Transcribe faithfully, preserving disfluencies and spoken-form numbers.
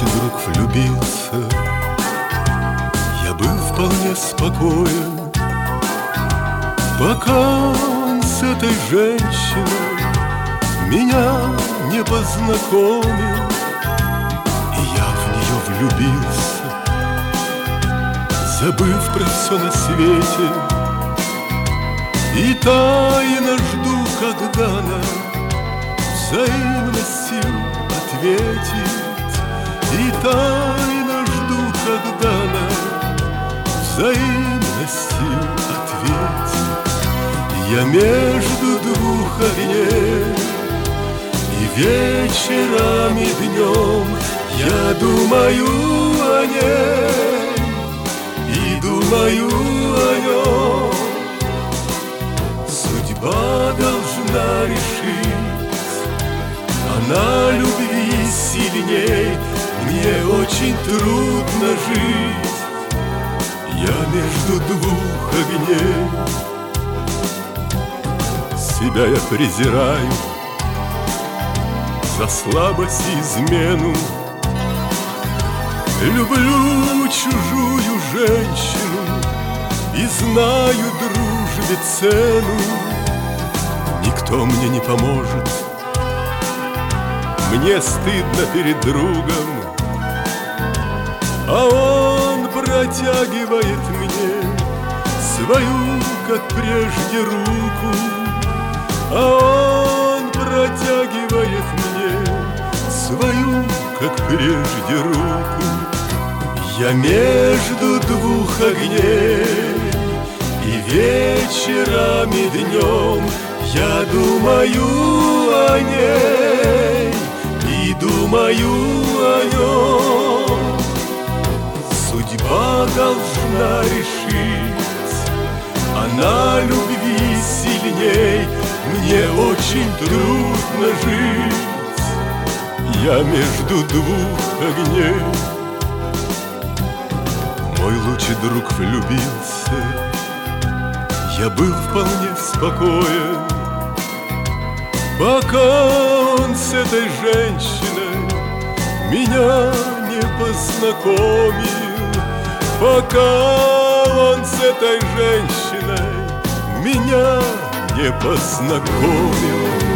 лучший друг влюбился, я был вполне спокоен, пока он с этой женщиной меня не познакомил. И я в нее влюбился, забыв про все на свете, и тайно жду, когда она взаимностью ответит. И тайно жду, когда она взаимностью ответит. Я между двух огней, и вечером, и днем я думаю о ней, и думаю о нем. Судьба должна решить, она любви сильней. Мне очень трудно жить, я между двух огней. Себя я презираю за слабость и измену. Люблю чужую женщину и знаю дружбе цену. Никто мне не поможет, мне стыдно перед другом, а он протягивает мне свою, как прежде, руку. А он протягивает мне свою, как прежде, руку. Я между двух огней, и вечером, и днем я думаю о ней, и думаю о нем. Судьба должна решить, она любви сильней. Мне очень трудно жить, я между двух огней. Мой лучший друг влюбился, я был вполне спокоен, пока он с этой женщиной меня не познакомил. Пока он с этой женщиной меня не познакомил.